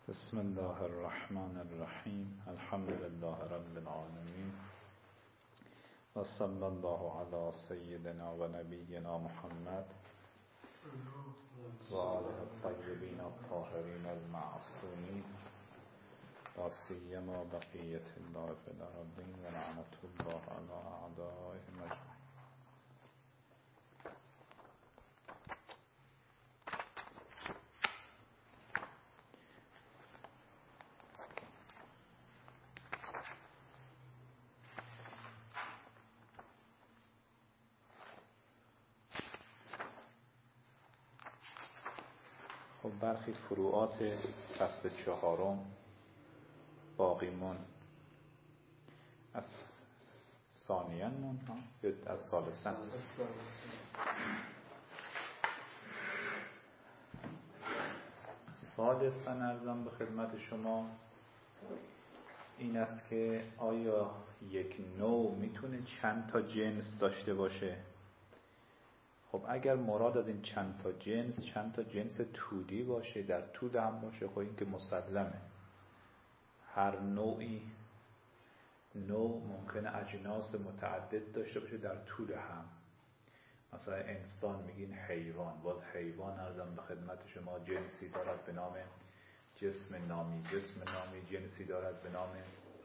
بسم الله الرحمن الرحیم. الحمد لله رب العالمین و صلی الله علی سیدنا و نبینا محمد و آله الطیبین الطاهرین المعصومین لا سیما بقیة الله فی الارضین و لعنة الله علی اعدائهم اجمعین. برخی فروعات فصل چهارم باقی مون از ثانیاً مون یا از ثالثاً. ثالثاً ارزم به خدمت شما این است که آیا یک نوع میتونه چند تا جنس داشته باشه؟ خب اگر مراد از این چند تا جنس طولی باشه، در طول هم باشه، خب این که مسلمه. هر نوع ممکنه اجناس متعدد داشته باشه در طول هم. مثلا انسان میگین حیوان، باز حیوان ارزم به خدمت شما جنسی دارد به نام جسم نامی، جنسی دارد به نام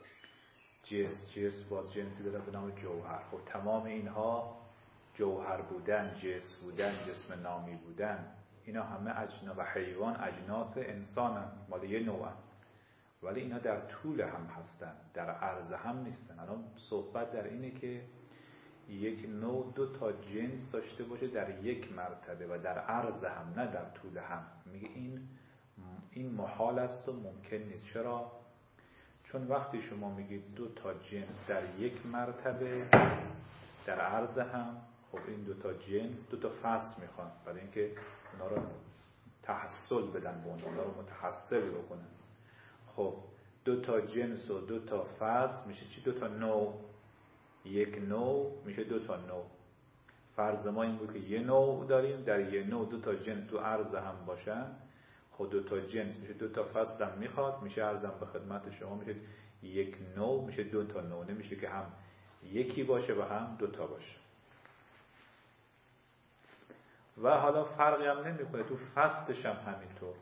جسم باز جنسی دارد به نام جوهر. خب تمام اینها جوهر بودن، جسم بودن، جسم نامی بودن، اینا همه اجناس و حیوان اجناس انسان هم مال یه نوع هم. ولی اینا در طول هم هستن، در عرض هم نیستن. الان صحبت در اینه که یک نوع دو تا جنس داشته باشه در یک مرتبه و در عرض هم، نه در طول هم. میگه این محال است و ممکن نیست. چرا؟ چون وقتی شما میگید دو تا جنس در یک مرتبه در عرض هم، خب این دو تا جنس دو تا فصل میخوان برای اینکه اونا رو تحصل بدن به اونا رو متحصل بکنن. خب دو تا جنس و دو تا فصل میشه چی؟ دو تا نوع. یک نوع میشه دو تا نوع. فرض ما این بود که یه نوع داریم، در یه نوع دو تا جنس تو عرض هم باشن. خب دو تا جنس میشه دو تا فصل هم میخواد، میشه عرضم به خدمت شما میشه یک نوع میشه دو تا نوع. نمیشه که هم یکی باشه و هم دو تا باشه. و حالا فرقی هم نمیکنه تو فصلش هم همینطور.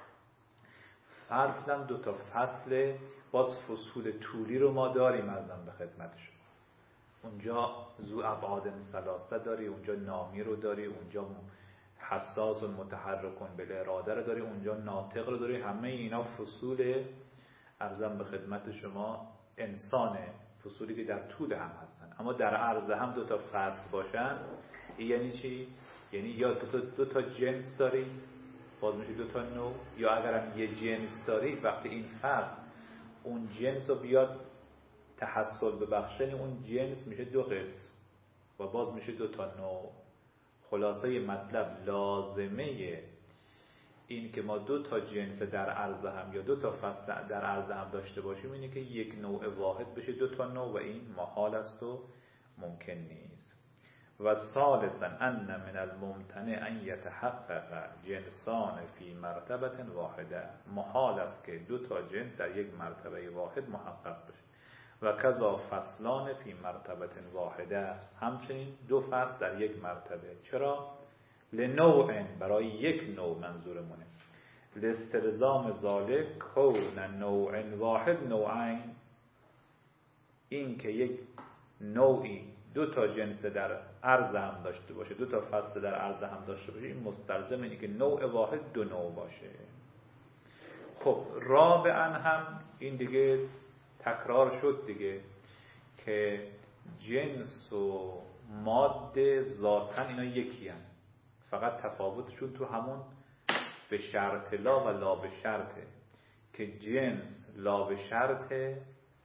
فصل هم دو تا فصل، باز فصول طولی رو ما داریم ازم به خدمتشون. اونجا ذو ابعاد ثلاثه داری، اونجا نامی رو داری، اونجا حساس و متحرکون بالاراده رو داری، اونجا ناطق رو داری. همه اینا فصول ارزم به خدمت شما انسانه، فصولی که در طول هم هستن. اما در عرض هم دو تا فصل باشن یعنی چی؟ یعنی یا دو تا جنس داری باز میشه دو تا نوع، یا اگرم یه جنس داری وقتی این فصل اون جنس رو بیاد تحصل ببخشن، اون جنس میشه دو قسم و باز میشه دو تا نوع. خلاصه مطلب لازمه این که ما دو تا جنس در عرض هم یا دو تا فصل در عرض هم داشته باشیم اینه که یک نوع واحد بشه دو تا نوع و این محال است و ممکن نیست. و ثالثا ان من الممتنع ان یتحقق جنسان فی مرتبه واحده. محال است که دو تا جنس در یک مرتبه واحد محقق بشه. و کذا فصلان فی مرتبه واحده، همچنین دو فصل در یک مرتبه. چرا؟ لنوع، برای یک نوع منظورمونه. لاستلزام ذالک کون نوع واحد نوعین، این که یک نوعی دو تا جنس در عرض هم داشته باشه، دو تا فصل در عرض هم داشته باشه، این مستلزم اینه که نوع واحد دو نوع باشه. خب رابعا هم این دیگه تکرار شد دیگه که جنس و ماده ذاتاً اینا یکی هم، فقط تفاوتشون تو همون به شرط لا و لا به شرطه. که جنس لا به شرطه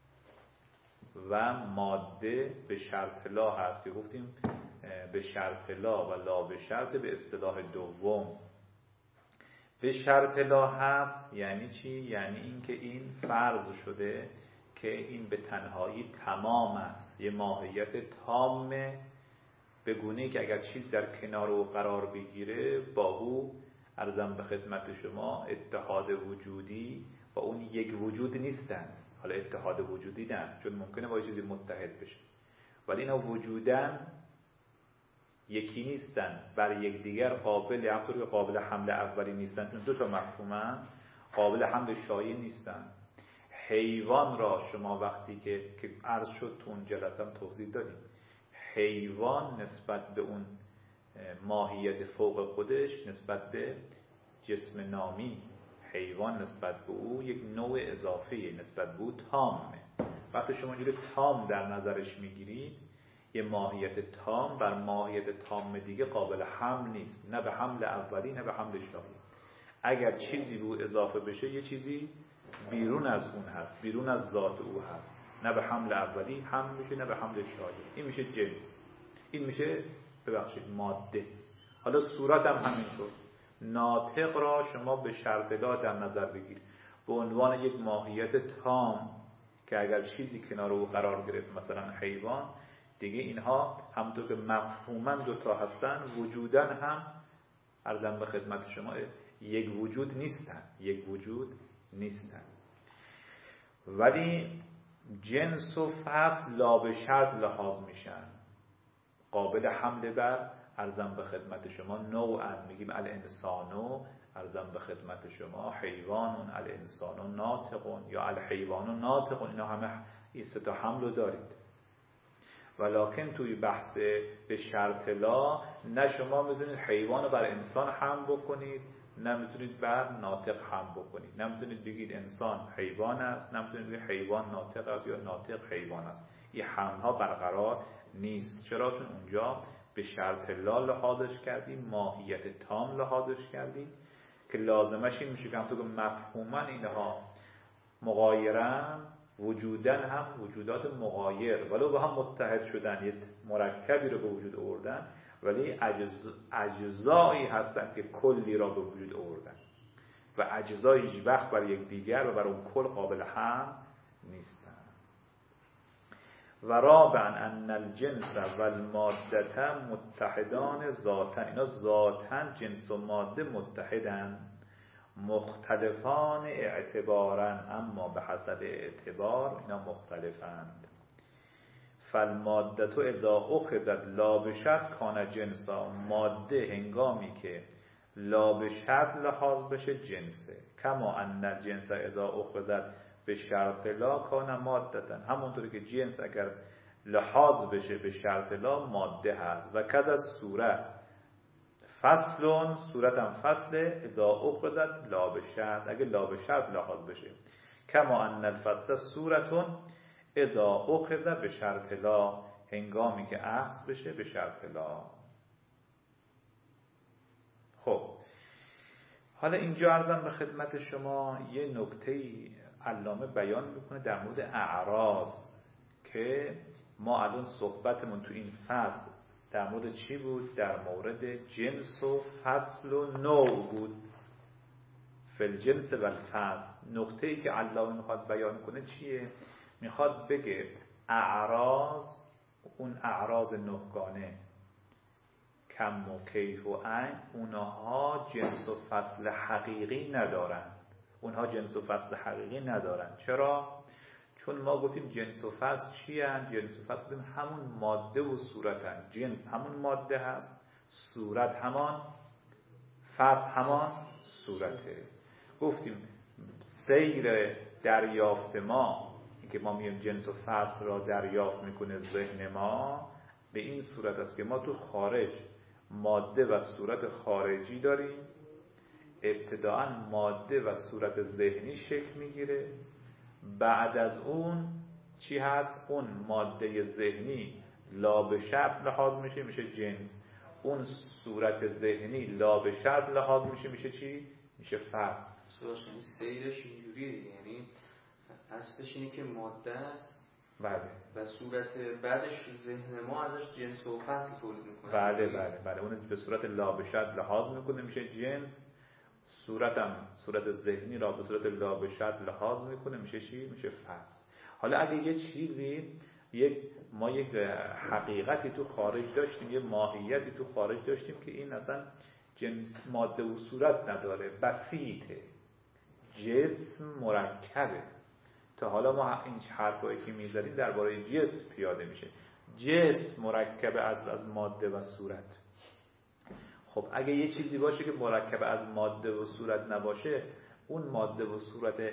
و ماده به شرط لا هست که گفتیم به شرط لا و لا به شرطه به اصطلاح دوم. به شرط لا هست یعنی چی؟ یعنی این که این فرض شده که این به تنهایی تمام است، یه ماهیت تامه، به گونه‌ای که اگر چیز در کنار او قرار بگیره با او ارزم به خدمت شما اتحاد وجودی و اون یک وجود نیستن. حالا اتحاد وجودی نه، چون ممکنه با چیزی متحد بشه، ولی اینا وجودن یکی نیستن، بر یکدیگر قابل، همونطور که قابل حمل اولی نیستن، چون دو تا مفهومن، قابل حمل شایع نیستن. حیوان را شما وقتی که عرض شد تو اون جلسه هم توضیح دادیم، حیوان نسبت به اون ماهیت فوق خودش، نسبت به جسم نامی حیوان، نسبت به او یک نوع اضافه، نسبت به او تامه. وقتی شما اینجوری تام در نظرش میگیرید، یه ماهیت تام بر ماهیت تام دیگه قابل حمل نیست، نه به حمل اولی نه به حمل شایع. اگر چیزی به او اضافه بشه، یه چیزی بیرون از اون هست، بیرون از ذات او هست، نه به حمل اولی حمل میشه نه به حمل شایع. این میشه جنس، این میشه ماده. حالا صورت هم همینطور. ناطق را شما به شرط لا در نظر بگیر به عنوان یک ماهیت تام که اگر چیزی کنار او قرار گرفت، مثلا حیوان دیگه، اینها همونطور که مفهوما دوتا هستن، وجودن هم عرضم به خدمت شما یک وجود نیستن، یک وجود نیستن. ولی جنس و فصل لا به شرط لحاظ میشن، قابل حمل بر، عرضم به خدمت شما نوعا میگیم الانسانو، عرضم به خدمت شما حیوانون، الانسانو ناطقون یا الحیوانو ناطقون، اینا همه این سه تا حمل رو دارید. ولکن توی بحث به شرط لا، نه شما میتونید حیوان رو بر انسان حمل بکنید، نه میتونید بر ناطق حمل بکنید، نه میتونید بگید انسان حیوان است، نه میتونید بگید حیوان ناطق است یا ناطق حیوان است. این حمل ها برقرار نیست. چرا؟ چون اونجا به شرط لا لحاظش کردیم، ماهیت تام لحاظش کردیم، که لازمش این میشه که همونطور که مفهوما اینها مغایرن، وجودن هم وجودات مغایر، ولو با هم متحد شدن، یه مرکبی رو به وجود آوردن، ولی اجزایی هستن که کلی را به وجود آوردن و اجزای هیچ وقت بر یک دیگر و بر اون کل قابل حمل نیستن. و رابعا ان الجنس و الماده متحدان ذاتا، اینا ذاتا جنس و ماده متحدن، مختلفان اعتبارا، اما به حسب اعتبار اینا مختلفند. فالماده اذا اخذت لا بشرط کان جنسا، ماده هنگامی که لا بشرط لحاظ بشه جنسه. کما ان الجنس اذا اخذت به شرط لا کان مادتا، همونطوری که جنس اگر لحاظ بشه به شرط لا ماده هست. و کذا صورت فصلون، صورت هم فصله، اذا اخذت لا بشرط، اگه لا بشرط لحاظ بشه. کما ان الفصل صورتون اذا اخذ به شرط لا، هنگامی که اخذ بشه به شرط لا. خب حالا اینجا عرضم به خدمت شما یه نکته‌ای علامه بیان میکنه در مورد اعراض، که ما الان صحبتمون تو این فصل در مورد چی بود؟ در مورد جنس و فصل و نوع بود. فالجنس و الفصل. نکته‌ای که علامه میخواد بیان کنه چیه؟ میخواد بگه اعراض، اون اعراض نهگانه کم و کیف و عین، اونها جنس و فصل حقیقی ندارن. اونها جنس و فصل حقیقی ندارن. چرا؟ چون ما گفتیم جنس و فصل چی هن؟ جنس و فصل گفتیم همون ماده و صورت هن. جنس همون ماده هست، صورت همان، فصل همان صورته. گفتیم سیر دریافت ما، که ما میگیم جنس و فصل را دریافت میکنه ذهن ما، به این صورت است که ما تو خارج ماده و صورت خارجی داریم. ابتداءً ماده و صورت ذهنی شکل میگیره، بعد از اون چی هست؟ اون ماده ذهنی لا به شرط لحاظ میشه جنس، اون صورت ذهنی لا به شرط لحاظ میشه چی؟ میشه فصل. یعنی سیرش اینجوریه، یعنی اصلش اینه که ماده است، بله، و صورت بعدش ذهن ما ازش جنس و فصل تولید میکنه. بله اون به صورت لا به شرط لحاظ میکنه میشه جنس، صورت ذهنی را به صورت لا به شرط لحاظ میکنه میشه چی؟ میشه فصل. حالا اگه یه چیزی ما یک حقیقتی تو خارج داشتیم، یه ماهیتی تو خارج داشتیم که این اصلا جنس ماده و صورت نداره، بسیطه، جسم مرکبه. تا حالا ما این حرفایی که می‌زدیم درباره جسم پیاده میشه. جسم مرکب از ماده و صورت. خب اگه یه چیزی باشه که مرکب از ماده و صورت نباشه، اون ماده و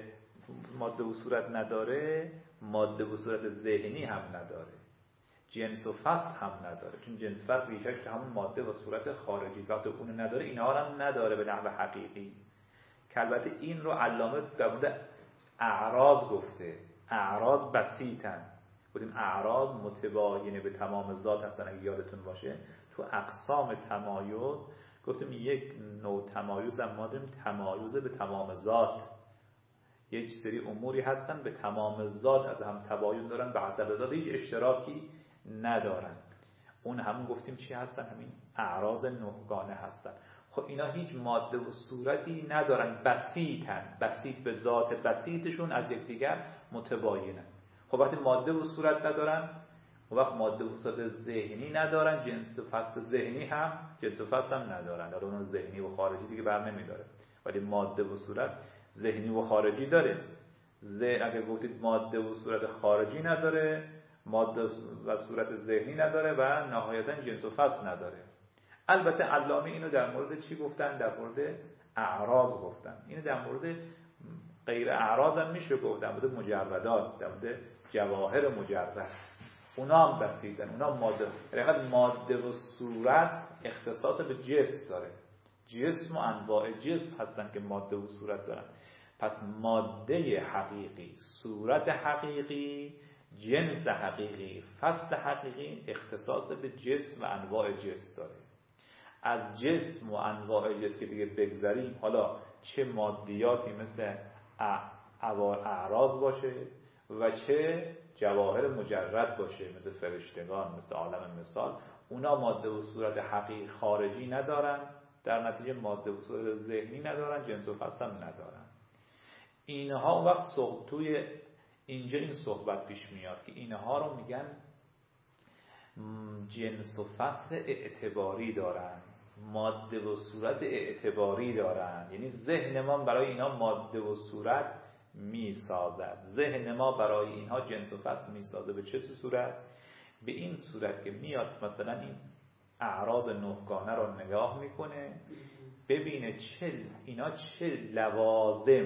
صورت نداره، ماده و صورت ذهنی هم نداره، جنس و فصل هم نداره. چون جنس فصل ریشه‌اش همون ماده و صورت خارجی، وقتی اون نداره اینها هم نداره به نحو حقیقی. که البته این رو علامه در مورد اعراض گفته. اعراض بسیطن، گفتیم اعراض متباینه به تمام ذات هستن. اگه یادتون باشه تو اقسام تمایز گفتیم یک نوع تمایز هم ما داریم تمایز به تمام ذات. یک سری اموری هستن به تمام ذات از هم تباین دارن، به حسب ذات هیچ اشتراکی ندارن. اون همون گفتیم چی هستن؟ همین اعراض نهگانه هستن. خب اینا هیچ ماده و صورتی ندارن، بسیطن، بسیط به ذات بسیطشون از یکدیگر متباینن. خب وقتی ماده و صورت ندارن، و وقت ماده و صورت ذهنی ندارن، جنس و فصل ذهنی هم جنس و فصل هم ندارن. در اون ذهنی و خارجی دیگه بر نمیداره، ولی ماده و صورت ذهنی و خارجی داره. اگه گفتید ماده و صورت خارجی نداره، ماده و صورت ذهنی نداره و نهایتا جنس و فصل نداره. البته علامه اینو در مورد چی گفتن؟ در مورد اعراض گفتن. اینو در مورد غیر اعراض هم میشه گفت، در مورد مجردات، در مورد جواهر مجرد. اونا هم بسیطن، اونا ماده و صورت اختصاص به جسم داره. جسم و انواع جسم هستن که ماده و صورت دارن. پس ماده حقیقی، صورت حقیقی، جنس حقیقی، فصل حقیقی اختصاص به جسم و انواع جسم داره. از جسم و انواع جسم که دیگه بگذاریم، حالا چه مادیاتی مثل اعراض باشه و چه جواهر مجرد باشه مثل فرشتگان، مثل عالم مثال، اونا ماده و صورت حقیقی خارجی ندارن، در نتیجه ماده و صورت ذهنی ندارن، جنس و فصل هم ندارن. اینها اون وقت توی اینجا این صحبت پیش میاد که اینها رو میگن جنس و فصل اعتباری دارن، ماده و صورت اعتباری دارن. یعنی ذهن ما برای اینا ماده و صورت میسازد، ذهن ما برای اینها جنس و فصل میسازه. به چه صورت؟ به این صورت که میاد مثلا این اعراض نهگانه رو نگاه میکنه، ببینه اینا چه لوازم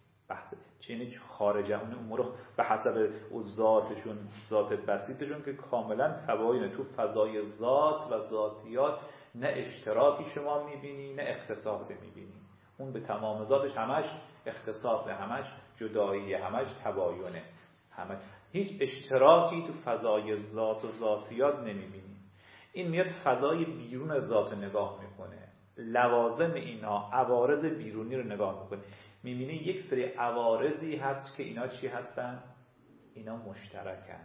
چه خارج اون امور به حسب ذاتشون، ذات بسیطشون که کاملا تباینه تو فضای ذات و ذاتیات، نه اشتراکی شما میبینی نه اختصاصی میبینی. اون به تمام ذاتش همش اختصاصه، همش جدایی، همش تباینه، همش هیچ اشتراکی تو فضای ذات و ذاتیات نمیبینی. این میاد فضای بیرون ذات نگاه میکنه، لوازم اینا، عوارض بیرونی رو نگاه میکنه، میبینی یک سری عوارضی هست که اینا چی هستن؟ اینا مشترکن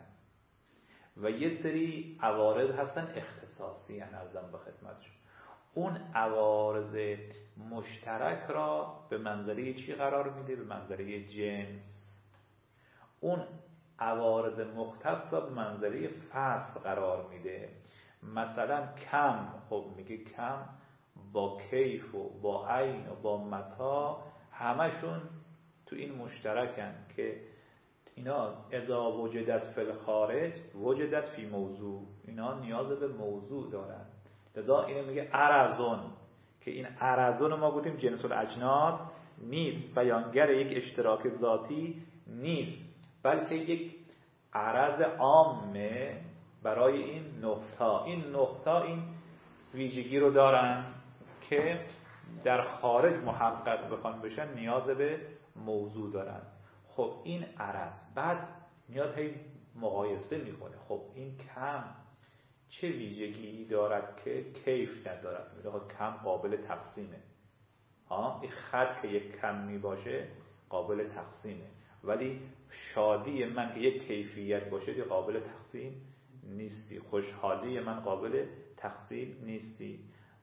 و یه سری عوارض هستن اختصاصی هستن. ارزم به خدمتشون اون عوارض مشترک را به منزله چی قرار میده؟ به منزله جنس. اون عوارض مختص را به منزله فصل قرار میده. مثلا کم، خب میگه کم با کیف و با عین و با متا همشون تو این مشترکن که اینا اذا وجدت فی الخارج وجدت فی موضوع، اینا نیاز به موضوع دارن. لذا اینو میگه عرضون، که این عرضون ما گفتیم جنس الاجناس نیست، بیانگر یک اشتراک ذاتی نیست، بلکه یک عرض عامه برای این نقطه. این نقطه این ویژگی رو دارن که در خارج محقق بخوان بشن نیاز به موضوع دارن. خب این عرض بعد میاد هی مقایسه میکنه، خب این کم چه ویژگی دارد که کیف ندارد؟ میگه کم قابل تقسیمه. این خط که یک کم میباشه قابل تقسیمه، ولی شادی من که یک کیفیت باشه که قابل تقسیم نیستی، خوشحالی من قابل تقسیم نیستی،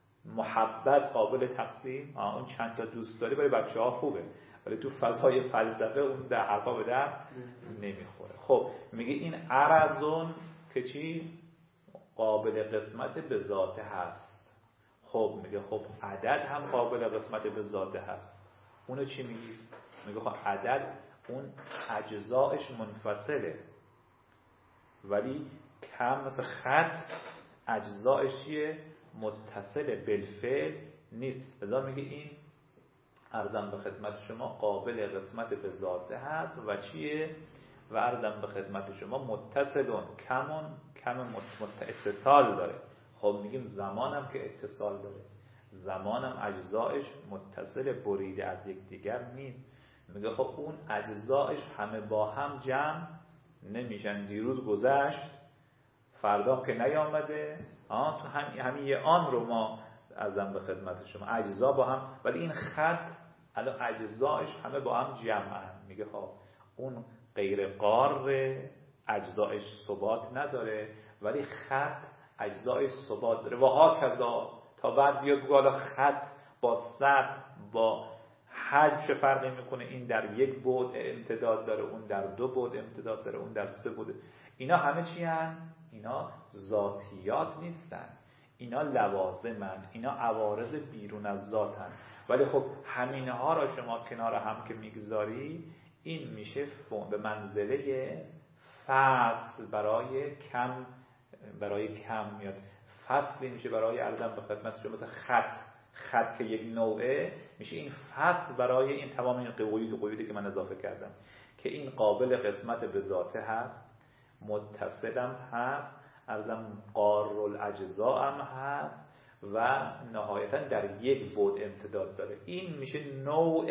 محبت قابل تقسیم. اون چند تا دوست داری برای بچه‌ها خوبه، ولی تو فضای فلسفه اون در حرفا به در نمیخوره. خب میگه این عرضون که چی؟ قابل قسمت به ذاته هست. خب میگه خب عدد هم قابل قسمت به ذاته هست. اونو چی میگی؟ میگه خب عدد اون اجزایش منفصله، ولی کم مثل خط اجزایش چیه؟ متصل بالفعل نیست. لذا میگه این عرضم به خدمت شما قابل قسمت به ذاته هست و چیه؟ و عرضم به خدمت شما متصلون کم اتصال داره. خب میگیم زمانم که اتصال داره، زمانم اجزایش متصل بریده از یکدیگر نیست. میگه خب اون اجزایش همه با هم جمع نمیشن. دیروز گذشت، فردا که نیامده، تو همین یه آن رو ما عرضم به خدمت شما اجزا با هم، ولی این خط الان اجزایش همه با هم جمعن. میگه خب اون غیر قار اجزایش ثبات نداره، ولی خط اجزایش ثبات داره. و هاکذا تا بعد بیاد بگه حالا خط با سطح با حجم چه فرقی میکنه؟ این در یک بعد امتداد داره، اون در دو بعد امتداد داره، اون در سه بعد. اینا همه چی هن؟ اینا ذاتیات نیستن، اینا لوازمن، اینا عوارض بیرون از ذاتن. ولی خب همینها را شما کنار هم که میگذاری، این میشه به منزله فصل برای کم میاد. فصلی میشه برای عرضم به خدمت شما مثل خط که یک نوعه میشه، این فصل برای این تمام این قیودی که من اضافه کردم که این قابل قسمت به ذاته هست، متصلم هست، عرضم قار الاجزا هم هست و نهایتا در یک بعد امتداد داره. این میشه نوع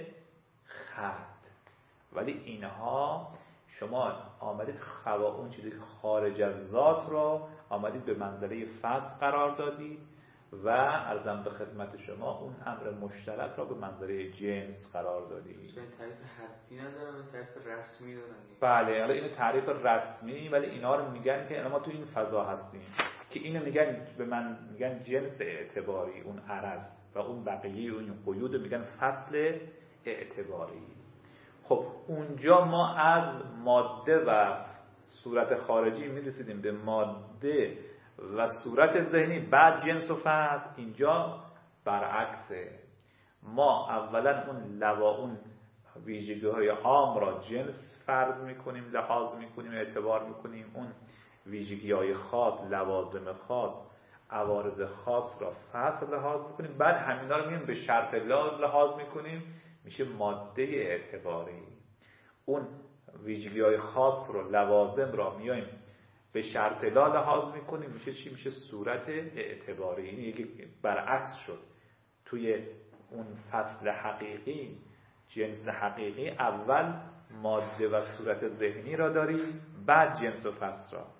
خط. ولی اینها شما آمدید اون چیزی که خارج از ذات رو آمدید به منزله فصل قرار دادید و عرضم به خدمت شما اون امر مشترک را به منزله جنس قرار دادید. این تعریف حرفی ندارن، این تعریف رسمی دارن. بله، حالا اینو تعریف رسمی، ولی اینا رو میگن که ما تو این فضا هستیم که اینو میگن جنس اعتباری، اون عرض و اون بقیه اون قیود میگن فصل اعتباری. خب اونجا ما از ماده و صورت خارجی میرسیدیم به ماده و صورت ذهنی، بعد جنس و فصل. اینجا برعکسه، ما اولا اون ویژگی‌های عام را جنس فرض میکنیم، لحاظ میکنیم، اعتبار میکنیم، اون ویژگی‌های خاص، لوازم خاص، عوارض خاص را فصل لحاظ میکنیم، بعد همینا رو میایم به شرط لحاظ میکنیم، میشه ماده اعتباری. اون ویژگی‌های خاص رو، لوازم را میایم به شرط لحاظ میکنیم، میشه چی؟ میشه صورت اعتباری. این یکی برعکس شد. توی اون فصل حقیقی، جنس حقیقی، اول ماده و صورت ذهنی را داریم، بعد جنس و فصل را.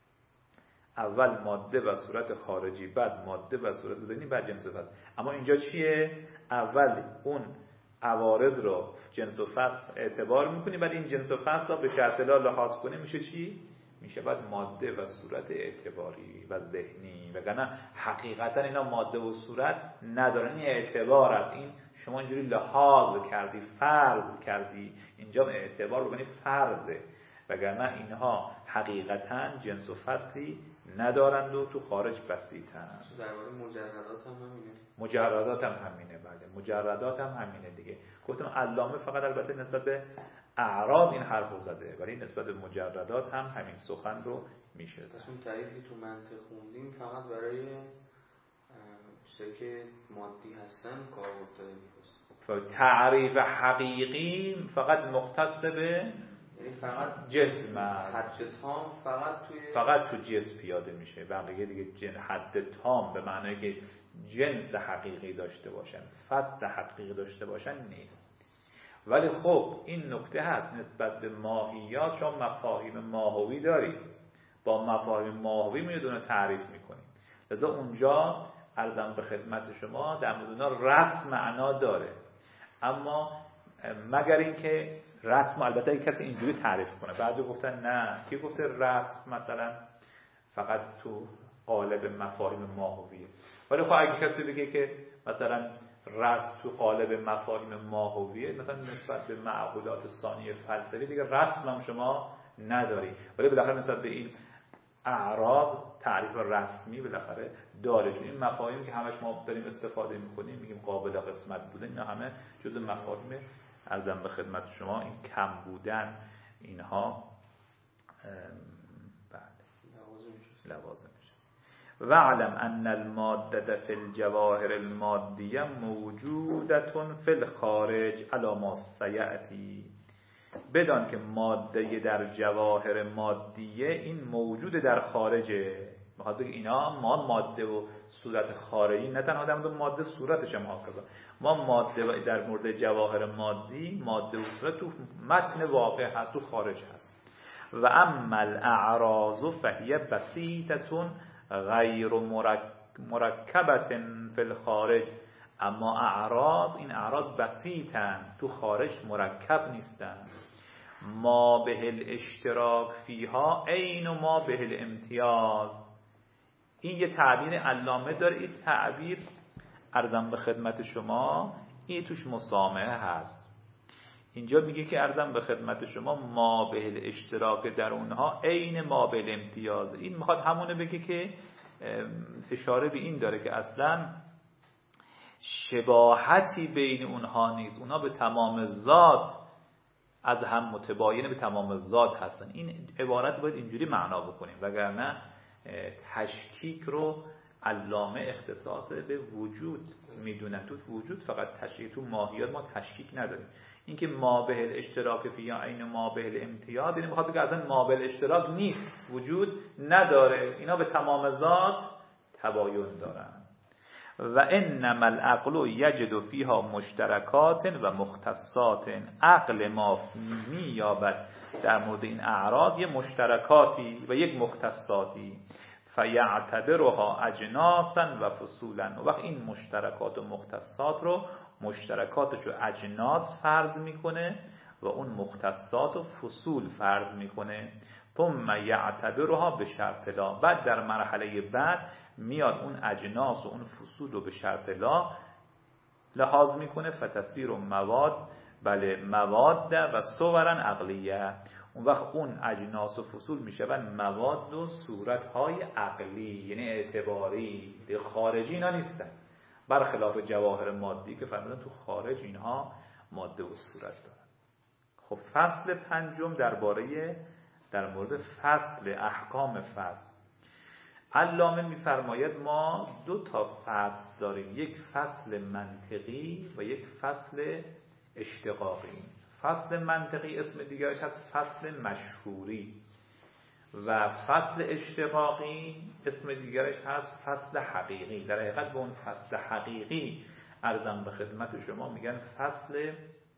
اول ماده و صورت خارجی، بعد ماده و صورت ذهنی، بعد جنس و فصل. اما اینجا چیه؟ اول اون عوارض رو جنس و فصل اعتبار میکنیم، بعد این جنس و فصل را به شرط لحاظ کنیم، میشه چی؟ میشه بعد ماده و صورت اعتباری و ذهنی. وگرنه حقیقتا اینا ماده و صورت ندارن، این اعتبار است. این شما اینجوری لحاظ کردی، فرض کردی، اینجا اعتبار رو ببینید فرضه، وگرنه اینها حقیقتا جنس و فصلی ندارند و تو خارج بسیطن. درباره مجردات هم همینه. مجردات هم همینه. بله، مجردات هم همینه دیگه. گفتم علامه فقط البته نسبت به اعراض این حرف رو زده، ولی نسبت به مجردات هم همین سخن رو میشه. پس اون تعریفی تو منطق خوندیم فقط برای چیزایی که مادی هستن کار افتاده. تعریف حقیقی فقط مختص به یعنی فقط جسم، حد تام فقط تو جسم پیاده میشه. بقیه دیگه حد تام به معنی که جنس حقیقی داشته باشن، فصل حقیقی داشته باشن نیست. ولی خب این نکته هست نسبت به ماهیات، شما مفاهیم ماهوی دارید، با مفاهیم ماهوی میدونه تعریف میکنید. لذا اونجا عرضم به خدمت شما در مورد اونا رسم معنا داره، اما مگر اینکه رسم البته یک کسی اینجوری تعریف کنه. بعضی گفتن نه، کی گفته رسم مثلا فقط تو قالب مفاهیم ماهویه. ولی خب اگه کسی بگه که مثلا رسم تو قالب مفاهیم ماهویه، مثلا نسبت به معقولات ثانی فلسفی دیگه رسم هم شما نداری، ولی بالاخره نسبت به این اعراض تعریف رسمی بالاخره داره. این مفاهیمی که همش ما داریم استفاده میکنیم، میگیم قابل قسمت بوده، اینا همه جزء مفاهیم ارزم به خدمت شما. این کم بودن اینها لوازم میشه. واعلم ان الماده فی الجواهر المادیه موجوده فی الخارج علی ما سیأتی. بدان که ماده در جواهر مادیه این موجود در خارجه. میخواد بگه اینا ما ماده و صورت خارجی، نه تنها در مورد ماده صورتش هم هكذا، ما ماده در مورد جواهر مادی ماده و صورت تو متن واقع هست، تو خارج هست. و اما الاعراض فهی بسیطه غیر مرکبه فی الخارج. اما اعراض، این اعراض بسیطن، تو خارج مرکب نیستن. ما به الاشتراک فیها عین ما به الامتیاز. این یه تعبیر علامه داره، این تعبیر عرضم به خدمت شما این توش مسامحه هست. اینجا میگه که عرضم به خدمت شما ما به الاشتراک در اونها عین ما به الامتیاز. این میخواد همونه بگه که اشاره به این داره که اصلا شباهتی بین اونها نیست، اونها به تمام ذات از هم متباینه، به تمام ذات هستن. این عبارت باید اینجوری معنا بکنیم، وگرنه تشکیک رو علامه اختصاص به وجود میدونن. تو وجود فقط تشکیک، تو ماهیات ما تشکیک نداریم. اینکه ما به الاشتراک فی عین ما به الامتیاز، یعنی میخواد بگه اصلا ما به الاشتراک نیست، وجود نداره، اینا به تمام ذات تباین دارن. و انما العقل یجد فیها مشترکات و مختصات. عقل ما مییابد در مورد این اعراض یه مشترکاتی و یک مختصاتی. فیعتبرها اجناسا و فصولا. و وقت این مشترکات و مختصات رو مشترکاتش رو اجناس فرض میکنه و اون مختصات و فصول فرض میکنه. ثم یعتبرها به شرط لا. بعد در مرحله بعد میاد اون اجناس و اون فصول رو به شرط لا لحاظ میکنه. فتصیر مواد، بله مواد و صورا عقلیه. اون وقت اون اجناس و فصول میشون مواد و صورتهای عقلی، یعنی اعتباری، خارجی اینا نیستن، برخلاف جواهر مادی که فرمودن تو خارج اینها ماده و صورت دارن. خب فصل پنجم در مورد فصل احکام فصل. علامه میفرماید ما دو تا فصل داریم، یک فصل منطقی و یک فصل اشتقاقی. فصل منطقی اسم دیگرش هست فصل مشهوری و فصل اشتقاقی اسم دیگرش هست فصل حقیقی. در حقیقت به اون فصل حقیقی عرضم به خدمت شما میگن فصل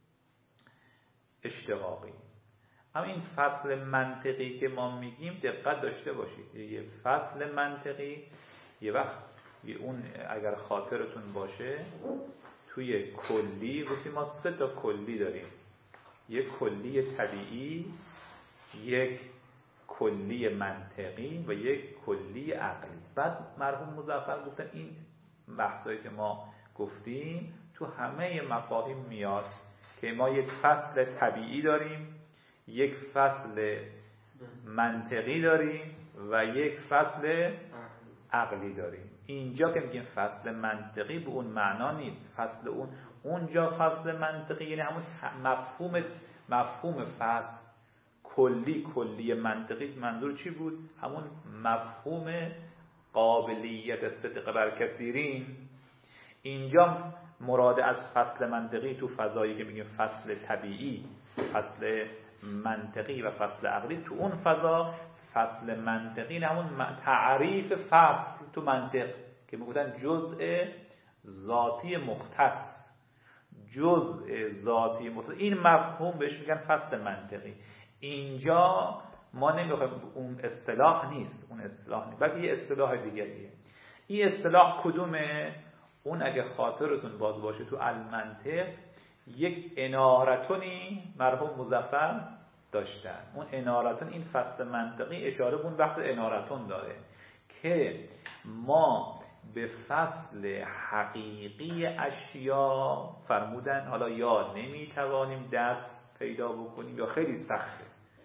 اشتقاقی. اما این فصل منطقی که ما میگیم دقت داشته باشید، یه فصل منطقی یه وقت اون اگر خاطرتون باشه توی کلی گفتیم ما 3 تا کلی داریم، یک کلی طبیعی، یک کلی منطقی و یک کلی عقلی. بعد مرحوم مظفر گفتن این بحثایی که ما گفتیم تو همه مفاهیم میاد که ما یک فصل طبیعی داریم، یک فصل منطقی داریم و یک فصل عقلی داریم. اینجا که میگیم فصل منطقی به اون معنا نیست، فصل اونجا فصل منطقی یعنی همون مفهوم فصل کلی منطقی. منظور چی بود؟ همون مفهوم قابلیت صدق بر کثیرین. اینجا مراد از فصل منطقی تو فضایی که میگیم فصل طبیعی، فصل منطقی و فصل عقلی، تو اون فضا فصل منطقی همون تعریف فصل تو منطق که میگفتن جزء ذاتی مختص، جزء ذاتی مختص، این مفهوم بهش میگن فصل منطقی. اینجا ما نمیخوایم، اون اصطلاح نیست، اون اصطلاح نیست، بلکه یه اصطلاح دیگریه. این اصطلاح کدومه؟ اون اگه خاطرتون باز باشه تو المنطق یک انارتونی مرحوم مظفر داشتن. اون انارتون، این فصل منطقی اشاره به اون وقت انارتون داره که ما به فصل حقیقی اشیا فرمودن حالا یا نمیتوانیم دست پیدا بکنیم یا خیلی سخته.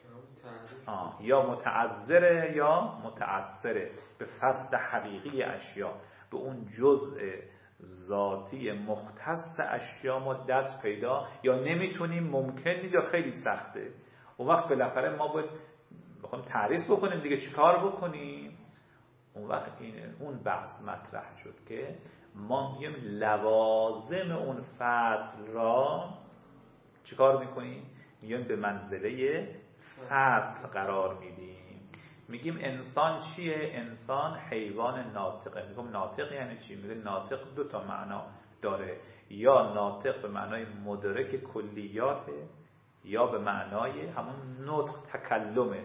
یا متعذره یا متأثره به فصل حقیقی اشیا، به اون جزء ذاتی مختص اشیا ما دست پیدا یا نمیتونیم، ممکن نیست یا خیلی سخته. اون وقت بالاخره ما باید بخوایم تعریف بکنیم دیگه، چیکار بکنیم؟ اون وقت اون بحث مطرح شد که ما میگیم لوازم اون فصل را چیکار میکنیم؟ میگیم به منزله فصل قرار میدیم. میگیم انسان چیه؟ انسان حیوان ناطقه. میگم ناطق یعنی چی؟ میگه ناطق دو تا معنا داره، یا ناطق به معنای مدرک کلیاته، یا به معنای همون نطق تکلمه.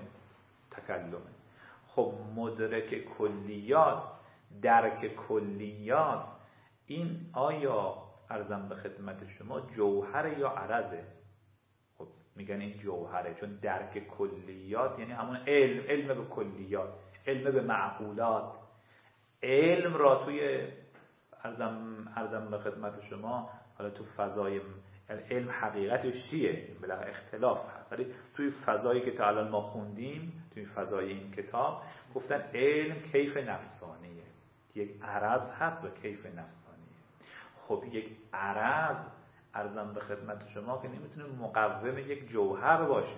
خب مدرک کلیات، درک کلیات، این آیا عرضم به خدمت شما جوهر یا عرضه؟ خب میگن این جوهره، چون درک کلیات یعنی همون علم به کلیات، علم به معقولات. علم را توی عرضم به خدمت شما، حالا تو فضای علم حقیقتش چیه؟ بلا اختلاف هست، ولی توی فضایی که تا الان ما خوندیم، توی فضای این کتاب گفتن علم کیف نفسانیه، یک عرض هست و کیف نفسانیه. خب یک عرضم به خدمت شما که نمیتونه مقوم یک جوهر باشه.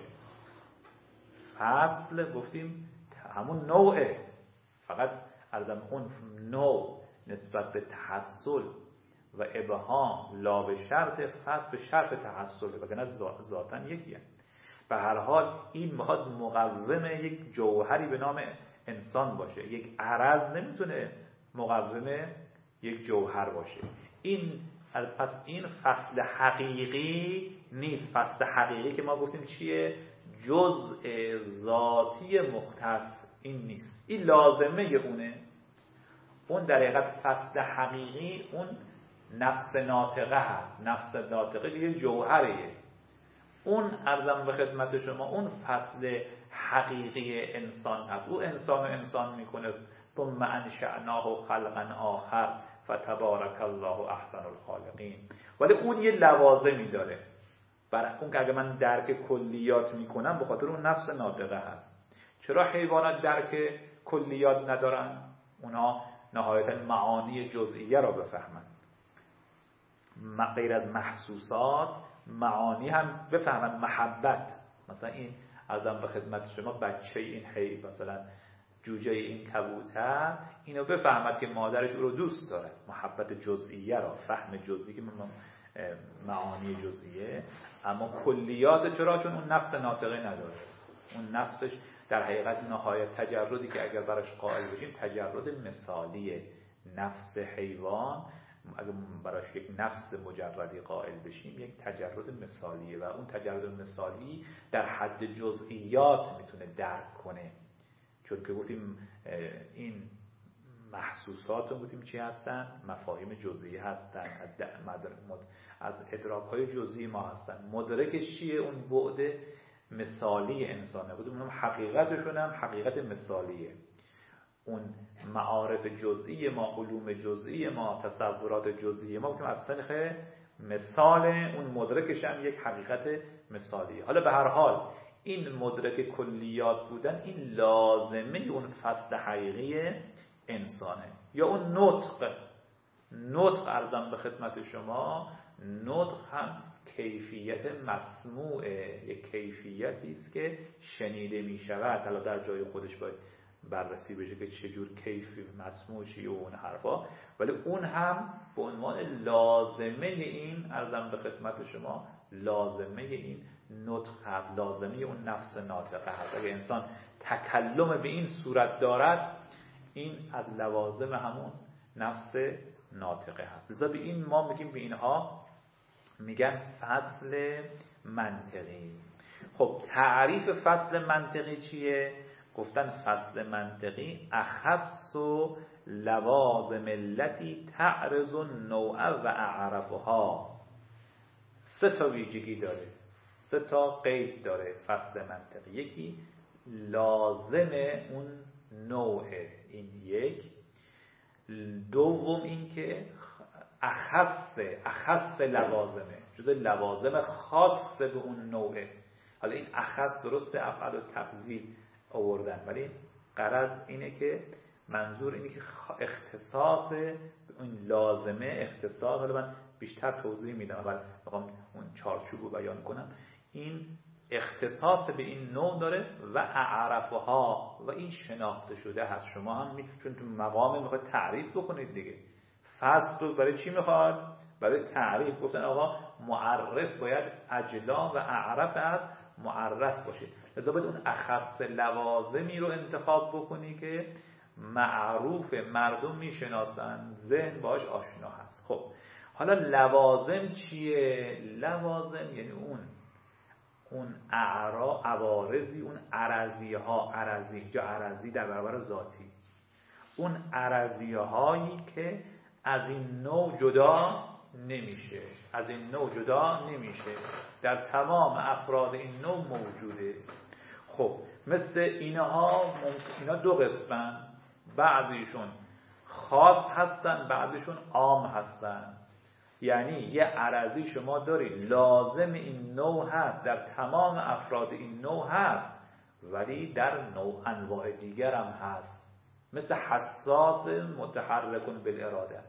فصل گفتیم همون نوعه، فقط عرضم اون نوع نسبت به تحصل و ابهام لا به شرط، فصل به شرط تحصل، وگرنه ذاتاً یکیه. به هر حال این میخواد مقوم یک جوهری به نام انسان باشه. یک عرض نمیتونه مقوم یک جوهر باشه. پس این فصل حقیقی نیست. فصل حقیقی که ما گفتیم چیه؟ جزء ذاتی مختص، این نیست، این لازمه اونه. اون در حقیقت فصل حقیقی اون نفس ناطقه هست. نفس ناطقه یه جوهره. اون عرضم به خدمت شما اون فصل حقیقی انسان هست. او انسان میکنه ثم انشأناه خلقا آخر فتبارک الله احسن الخالقین. ولی اون یه لوازمی داره. برای اون که اگه من درک کلیات میکنم به خاطر اون نفس ناطقه هست. چرا حیوانات درک کلیات ندارن؟ اونا نهایتا معانی جزئیه را بفهمن، غیر از محسوسات معانی هم بفهمن. محبت مثلا این عرضم به خدمت شما، بچه این مثلا جوجه این کبوتر اینو بفهمد که مادرش او رو دوست دارد، محبت جزئیه را، فهم جزئی که معانی جزئیه. اما کلیات چرا؟ چون اون نفس ناطقه نداره. اون نفسش در حقیقت نهایت تجردی که اگر براش قائل بشیم تجرد مثالیه. نفس حیوان اگر براش یک نفس مجردی قائل بشیم یک تجرد مثالیه و اون تجرد مثالی در حد جزئیات میتونه درک کنه. چون که گفتیم این محسوسات رو گفتیم چی هستن؟ مفاهیم جزئی هستن، از ادراک‌های جزئی ما هستن. مدرکش چیه؟ اون بعد مثالی انسانه. گفتیم اونم حقیقتشون هم حقیقت مثالیه. اون معارف جزئی ما، علوم جزئی ما، تصورات جزئی ما گفتیم از سنخ مثال، اون مدرکش هم یک حقیقت مثالیه. حالا به هر حال این مدرک کلیات بودن این لازمه اون فصل حقیقی انسانه. یا اون نطق عرضم به خدمت شما، نطق هم کیفیت مسموعه، یک کیفیتی است که شنیده می شود. حالا در جای خودش باید بررسی بشه که چجور کیفی مسموع چیه و اون حرفا، ولی اون هم به عنوان لازمه این عرضم به خدمت شما، لازمه این نطق هست، لازمه اون نفس ناطقه هست. اگه انسان تکلم به این صورت دارد این از لوازم همون نفس ناطقه هست. لذا به این ما میگیم، به اینها میگن فصل منطقی. خب تعریف فصل منطقی چیه؟ گفتن فصل منطقی اخص و لوازم التي تعرض النوع و اعرفها. 3 ویژگی داره، 3 قید داره فصل منطقی. یکی لازم اون نوعه، این یک. دوم این که اخص لوازمه، جز لوازم خاص به اون نوعه. حالا این اخص درسته افعال و تفضیل آوردن، ولی غرض اینه که منظور اینه که اختصاص اون لازمه اختصاص، حالا من بیشتر توضیح میدم اول بخوام اون چارچوب رو بیان کنم، این اختصاص به این نوع داره و اعرفها و این شناخته شده هست. شما هم چون تو مقام میخواد تعریف بکنید دیگه، فصل رو برای چی میخواد؟ برای تعریف. گفتن آقا معرف باید اجلا و اعرف از معرف باشه، لذا باید اون اخص لوازمی رو انتخاب بکنی که معروف، مردم میشناسن، ذهن باش آشنا هست. خب حالا لوازم چیه؟ لوازم یعنی اون عوارضی، اون عرضی ها، عرضی جا عرضی در برابر ذاتی، اون عرضی هایی که از این نوع جدا نمیشه، از این نوع جدا نمیشه، در تمام افراد این نوع موجوده. خب مثل اینا دو قسمن، بعضیشون خاص هستن، بعضیشون عام هستن. یعنی یه عرضی شما داری لازم این نوع هست، در تمام افراد این نوع هست، ولی در نوع انواع دیگر هم هست. مثل حساس متحرکون بالاراده،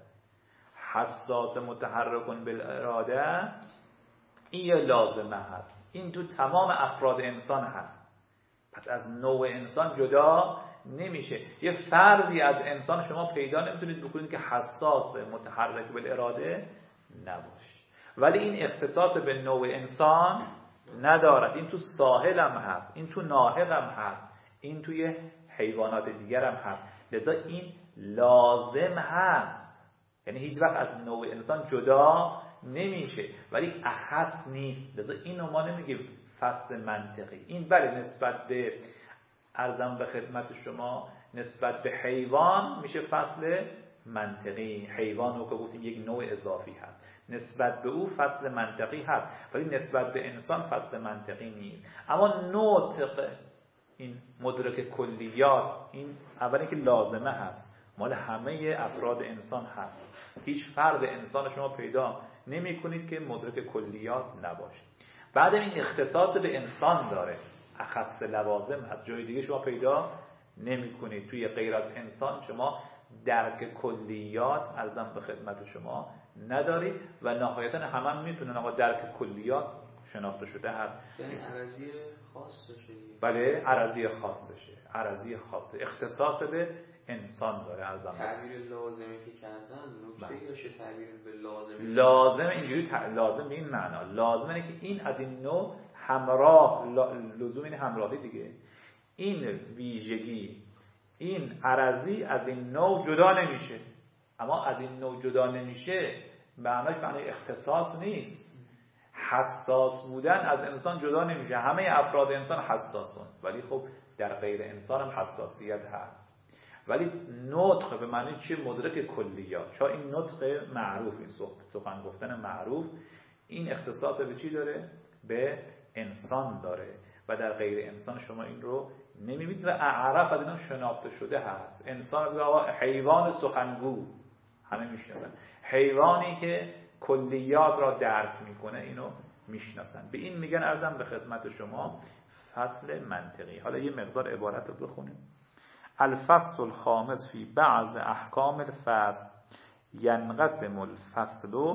حساس متحرکون بالاراده این یه لازمه هست، این تو تمام افراد انسان هست، پس از نوع انسان جدا نمیشه. یه فردی از انسان شما پیدا نمیتونید بکنید که حساس متحرک بالاراده نباشه، ولی این اختصاص به نوع انسان ندارد. این تو ساحل هم هست، این تو ناحق هم هست، این توی حیوانات دیگر هم هست، لذا این لازم هست، یعنی هیچ وقت از نوع انسان جدا نمیشه، ولی اخص نیست. لذا اینو ما نمیگیم فصل منطقی. این بله نسبت به عرضم به خدمت شما، نسبت به حیوان میشه فصل منطقی، حیوان رو که گفتیم یک نوع اضافی هست، نسبت به او فصل منطقی هست، ولی نسبت به انسان فصل منطقی نیست. اما نطق، این مدرک کلیات، این اولی که لازمه هست، مال همه افراد انسان هست، هیچ فرد انسان شما پیدا نمی کنید که مدرک کلیات نباشه. بعد این اختصاص به انسان داره، اخص لوازم هست، جای دیگه شما پیدا نمی کنید. توی غیر از انسان شما درک کلیات ارزم به خدمت شما نداری و نهایتا هم میتونن آقا درک کلیات شناخته شده هست. یعنی عرضی خاص داشته. بله عرضی خاص داشته، عرضی خاصه، اختصاص به انسان داره. ارزم تعبیر لازمی که کردن نکته داشته، تعبیر به لازم اینجوری لازم به این معنا، لازم اینه که این از این نوع همراه، لزوم این همراهی دیگه، این ویژگی، این عرضی از این نوع جدا نمیشه. اما از این نوع جدا نمیشه معناش معنی اختصاص نیست. حساس بودن از انسان جدا نمیشه، همه افراد انسان حساسون، ولی خب در غیر انسان هم حساسیت هست. ولی نطق به معنی چیه؟ مدرک کلیات. چون این نطق معروف، این سخن گفتن معروف، این اختصاص به چی داره؟ به انسان داره و در غیر انسان شما این رو نمیبینید. و اعرف از اینا شناخته شده هست. انسان حیوان سخنگو همه میشناسن، حیوانی که کلیات را درک میکنه اینو میشناسن. به این میگن ارزم به خدمت شما فصل منطقی. حالا یه مقدار عبارت رو بخونیم. الفصل الخامس فی بعض احکام الفصل ینقسم الفصل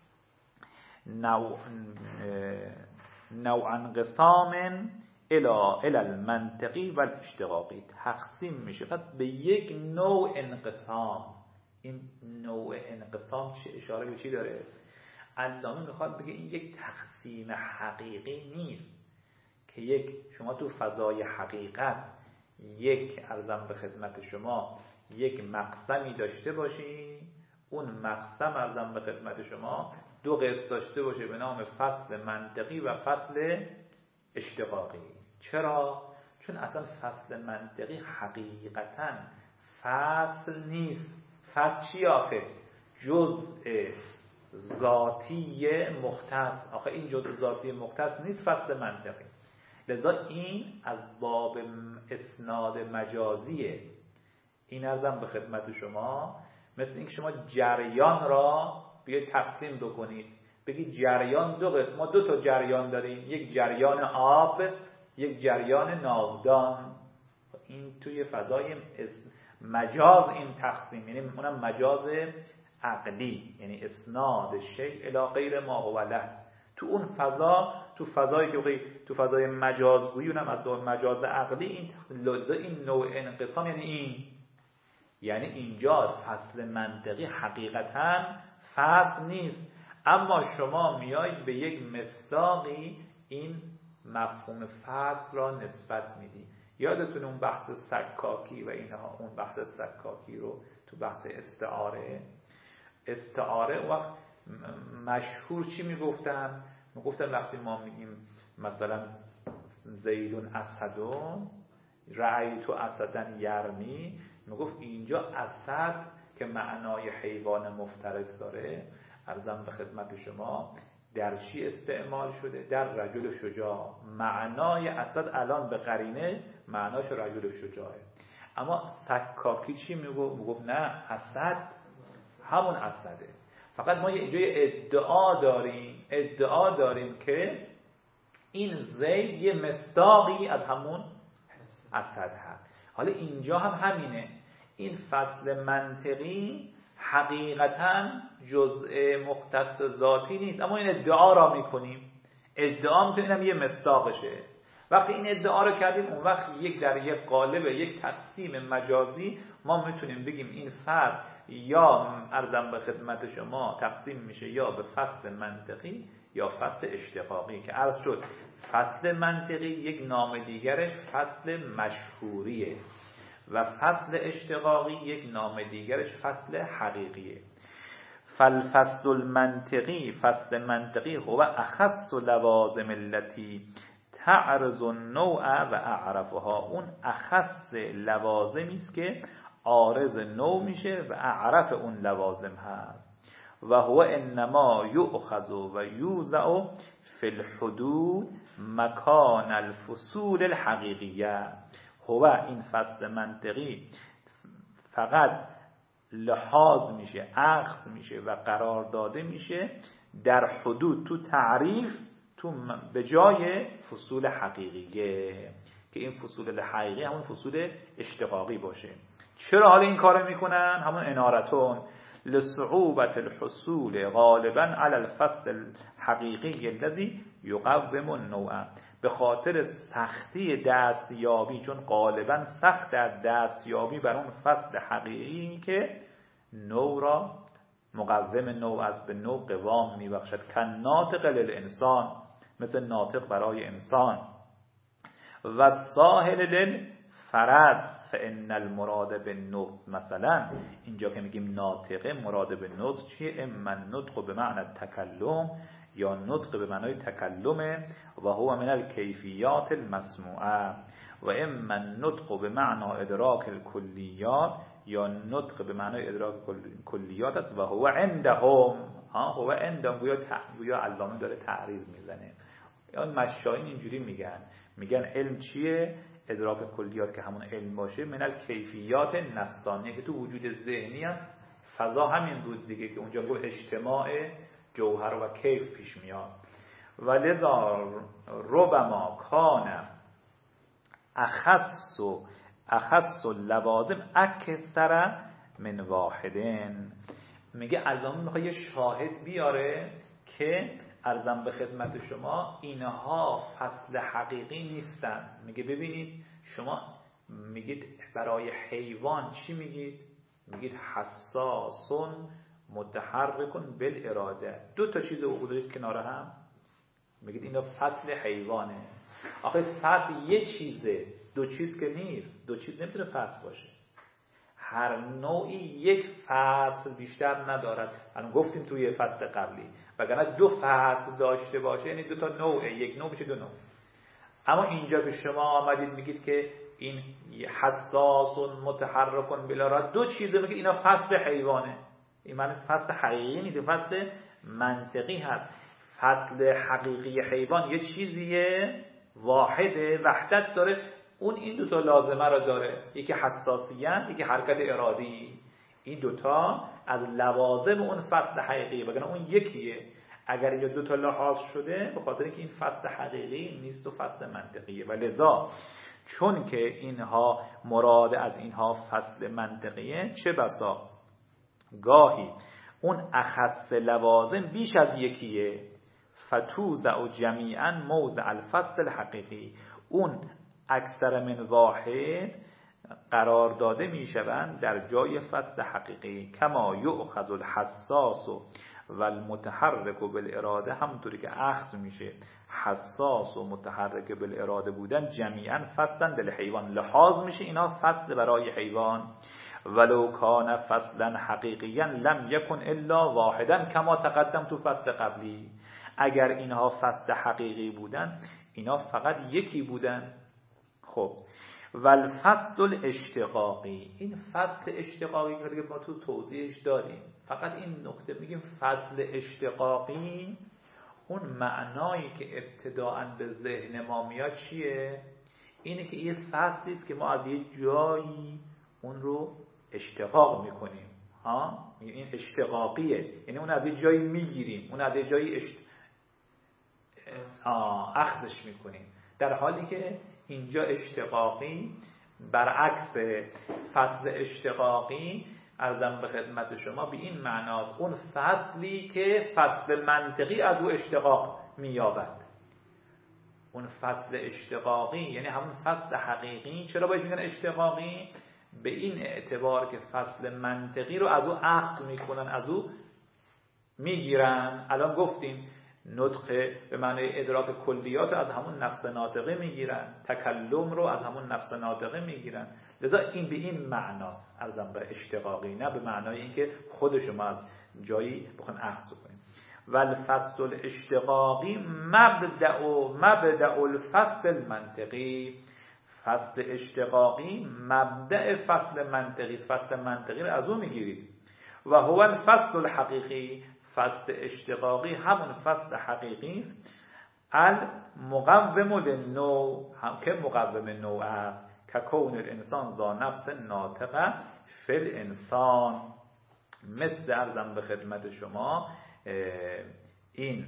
نوع انقسام الى المنطقی و الاشتقاقی. تقسیم میشه پس به یک نوع انقسام. این نوع انقسام چه اشاره به چی داره؟ علامه میخواد بگه این یک تقسیم حقیقی نیست که یک شما تو فضای حقیقت یک ارزم به خدمت شما یک مقسمی داشته باشی، اون مقسم ارزم به خدمت شما دو قسم داشته باشه به نام فصل منطقی و فصل اشتقاقی. چرا؟ چون اصلا فصل منطقی حقیقتا فصل نیست. فصل چی آخه؟ جزء ذاتی مختص. آخه این جزء ذاتی مختص نیست فصل منطقی. لذا این از باب اسناد مجازیه. این ارزم به خدمت شما مثل اینکه شما جریان را بیاید تقسیم بکنید بگی جریان دو قسم، ما دو تا جریان داریم، یک جریان آب، یک جریان ناودان. این توی فضای مجاز این تقسیم، یعنی اونم مجاز عقلی، یعنی اسناد شیء الی غیر ما هو له. تو اون فضا، تو فضایی که تو فضای مجازگویی، اونم از مجاز عقلی، این نوع انقسام یعنی اینجا فصل منطقی حقیقتا فصل نیست، اما شما میایید به یک مصداقی این مفهوم فصل را نسبت میدی. یادتون اون بحث سکاکی و اینها، اون بحث سکاکی رو تو بحث استعاره وقت مشهور چی میگفتن وقتی ما میگیم مثلا زیدون اسدون رأیتو اسدن یرمی، میگفت اینجا اسد که معنای حیوان مفترس داره، عرضم به خدمت شما در چی استعمال شده؟ در رجل شجاع. معنای اسد الان به قرینه معناش رجل شجاعه، اما سکاکی چی میگفت نه، اسد همون اسده، فقط ما یه جای ادعا داریم که این زید یه مصداقی از همون اسد هست. حالا اینجا هم همینه، این فصل منطقی حقیقتا جزء مختص ذاتی نیست، اما این ادعا را میکنیم، ادعا میکنیم اینم یه مصداقشه. وقتی این ادعا رو کردیم، اون وقت در یک قالب، یک تقسیم مجازی ما میتونیم بگیم این فرد یا عرضم به خدمت شما تقسیم میشه یا به فصل منطقی یا فصل اشتقاقی، که عرض شد فصل منطقی یک نام دیگرش فصل مشهوریه و فصل اشتقاقی یک نام دیگرش فصل حقیقیه. فالفصل المنطقی، فصل منطقی هو اخص لوازم التي تعرض النوع و اعرفها، اون اخص لوازمی است که عارض نوع میشه و اعرف اون لوازم هست. و هو انما یؤخذ و یوضع فی الحدود مکان الفصول الحقیقیه. هو این فصل منطقی فقط لحاظ میشه، اخذ میشه و قرار داده میشه در حدود، تو تعریف، تو به جای فصول حقیقیه، که این فصول حقیقی همون فصول اشتقاقی باشه. چرا حالا این کارو میکنن؟ همون انارتون لصعوبة الحصول غالبا على الفصل الحقیقی الذي يقوم النوع، به خاطر سختی دستیابی، چون غالبا سخت در دستیابی بر اون فصل حقیقی که نوع را مقوم نوع از به نوع قوام میبخشد. کن ناطق للانسان، مثل ناطق برای انسان، و ساهل للفرد فان المراد بالنطق. مثلا اینجا که میگیم ناطقه، مراد به نطق چیه؟ اما نطق به معنی تکلم، یا نطق به معنای تکلم و هو من الکیفیات المسموعه، و اما نطق به معنی ادراک الکلیات، یا نطق به معنای ادراک کلیات است و هو عندهم. هو عندهم گویا علامه داره تعریض میزنه. یا مشایخ اینجوری میگن علم چیه؟ ادراک کلیات که همون علم باشه، من الکیفیات نفسانیه، که تو وجود ذهنی هم فضا همین بود دیگه، که اونجا گفت اجتماع جوهر و کیف پیش میاد. و لذا ربما کان اخص لوازم اکثر من واحدن. میگه علامه میخواد یه شاهد بیاره که عرضم به خدمت شما اینها فصل حقیقی نیستن. میگه ببینید شما میگید برای حیوان چی میگید؟ میگید حساسون متحرکون بالاراده. دو تا چیز رو گذاشتید کنار هم، میگید اینا فصل حیوانه. آخه فصل یه چیزه، دو چیز که نیست. دو چیز نمیتونه فصل باشه. هر نوعی یک فصل بیشتر ندارد. الان گفتیم توی فصل قبلی، وگرنه دو فصل داشته باشه یعنی دو تا نوعه، یک نوع میشه دو نوع. اما اینجا به شما آمدید میگید که این حساس و متحرکون بالاراده، دو چیزه، میگید اینا فصل حیوانه. این معنی فصل حقیقی نیست، فصل منطقی هست. فصل حقیقی حیوان یه چیزیه، واحده، وحدت داره. اون این دوتا لازمه را داره، یکی حساسیت، یکی حرکت ارادی. این دوتا از لوازم اون فصل حقیقی، بگن اون یکیه. اگر اینجا دو تا لحاظ شده به خاطر اینکه این فصل حقیقی نیست و فصل منطقیه و لذا چون که اینها مراد از اینها فصل منطقیه چه بسا گاهی اون اخص لوازم بیش از یکیه فتوزع جمیعا موضع الفصل الحقیقی اون اکثر من واحد قرار داده می شوند در جای فصل حقیقی کما یؤخذ الحساس و المتحرک بالاراده همونطوری که اخذ میشه حساس و متحرک بالاراده بودن جمیعا فصلا للحیوان لحاظ میشه اینا فصل برای حیوان ولو کان فصلا حقیقیا لم یکن الا واحدا کما تقدم تو فصل قبلی اگر اینها فصل حقیقی بودن اینا فقط یکی بودن. خب والفصل الاشتقاقی این فصل اشتقاقی که ما تو توضیحش داریم فقط این نکته میگیم فصل اشتقاقی اون معنایی که ابتداءً به ذهن ما میاد چیه؟ اینه که یه فصلی است که ما از یه جایی اون رو اشتقاق میکنیم این اشتقاقیه یعنی اون از یه جایی میگیریم اون از یه جایی اخذش میکنیم در حالی که اینجا اشتقاقی برعکس فصل اشتقاقی عرضم به خدمت شما به این معناست اون فصلی که فصل منطقی از او اشتقاق مییابد اون فصل اشتقاقی یعنی همون فصل حقیقی چرا باید میگن اشتقاقی به این اعتبار که فصل منطقی رو از او اخذ میکنن از او میگیرن. الان گفتیم نطق به معنی ادراک کلیات رو از همون نفس ناطقه میگیرن تکلم رو از همون نفس ناطقه میگیرن لذا این به این معناست عرضم به اشتقاقی نه به معنای اینکه خودش ما از جایی بخوایم اخذ کنیم. والفصل الاشتقاقی مبدأ الفصل المنطقی فصل اشتقاقی مبدأ فصل منطقی فصل منطقی رو از اون میگیرید و هو الفصل الحقیقی فصل اشتقاقی همون فصل حقیقی است المقوم للنوع هم که مقوم نوع است که کون الانسان ذا نفس ناطقه فی الانسان مثل عرضم به خدمت شما این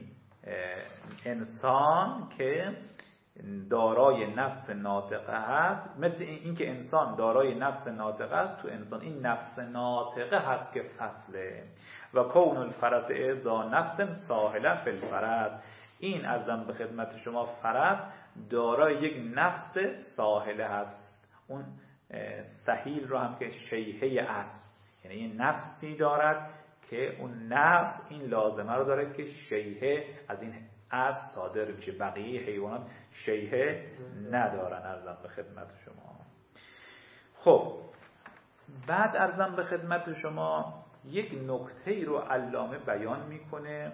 انسان که دارای نفس ناطقه است مثل این که انسان دارای نفس ناطقه است تو انسان این نفس ناطقه هست که فصله و کون الفرس ذا نفس ساهله فی الفرس این عرضم به خدمت شما فرس دارای یک نفس ساهله هست اون سهیل رو هم که شیهه است یعنی این نفسی دارد که اون نفس این لازمه رو داره که شیهه از این از صادر میشه بقیه حیوانات شیهه ندارن عرضم به خدمت شما. خب بعد عرضم به خدمت شما یک نکته رو علامه بیان میکنه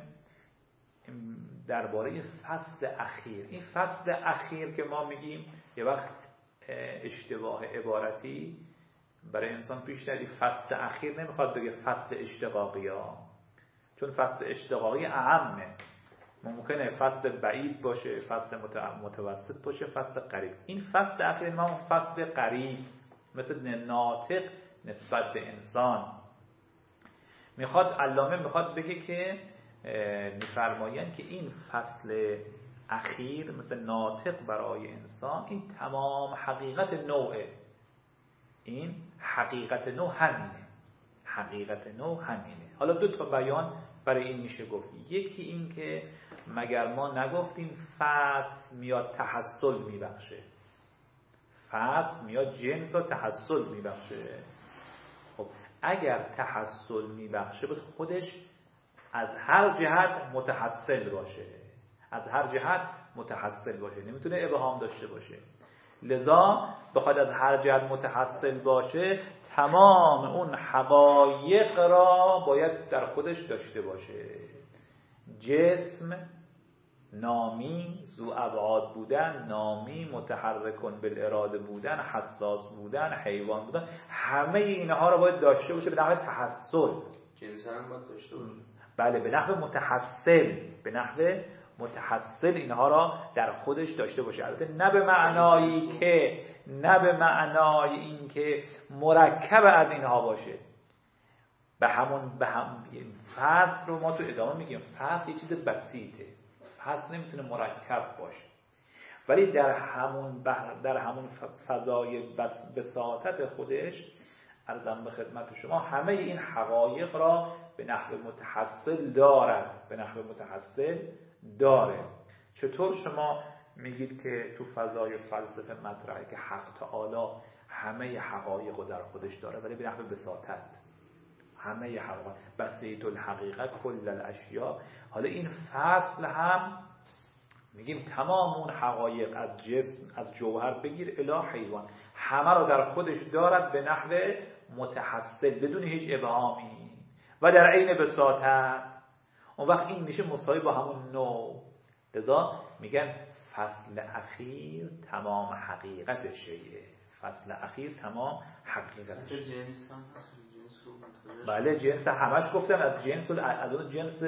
درباره فصل اخیر. این فصل اخیر که ما میگیم یه وقت اشتباه عبارتی برای انسان پیش نیاد فصل اخیر نمیخواد بگه فصل اشتقاقی ها چون فصل اشتقاقی اعمه ممکنه فصل بعید باشه فصل متوسط باشه فصل قریب این فصل اخیر ما فصل قریب مثل ناطق نسبت به انسان علامه میخواد بگه که میفرمایند که این فصل اخیر مثل ناطق برای انسان این تمام حقیقت نوعه این حقیقت نوع همینه حالا دو تا بیان برای این میشه گفت یکی این که مگر ما نگفتیم فصل میاد تحصل میبخشه فصل میاد جنس و تحصل میبخشه خب اگر تحصل میبخشه باید خودش از هر جهت متحصل باشه نمیتونه ابهام داشته باشه لذا بخواد از هر جهت متحصل باشه تمام اون حقایق را باید در خودش داشته باشه جسم نامی ذو ابعاد بودن نامی متحرکن بالاراده بودن حساس بودن حیوان بودن همه اینها را باید داشته باشه به نحو تحصل جنس هم باید داشته باشه بله به نحو متحصل اینها را در خودش داشته باشه البته نه به معنای این که مرکب از اینها باشه به هم فصل رو ما تو ادامه میگیم فصل یه چیز بسیطه، فصل نمیتونه مرکب باشه، ولی در همون فضای بساطت خودش عرضم به خدمت شما همه این حقایق را به نحو متحصل داره. چطور شما میگید که تو فضای فلسفه مطرحه که حق تعالی همه حقایق رو در خودش داره ولی به نحو بساطت، همه حقایق بسیط الحقیقه کل الاشیاء. حالا این فصل هم میگیم تمام اون حقایق از جسم از جوهر بگیر الی حیوان همه رو در خودش دارد به نحو متحصل بدون هیچ ابهامی و در عین بساطت. اون وقت این میشه مساوی با همون نوع. لذا میگن فصل اخیر تمام حقیقت شیء، فصل اخیر تمام حقیقت شیء. بله جنس همش گفتم، از جنس از اون جنس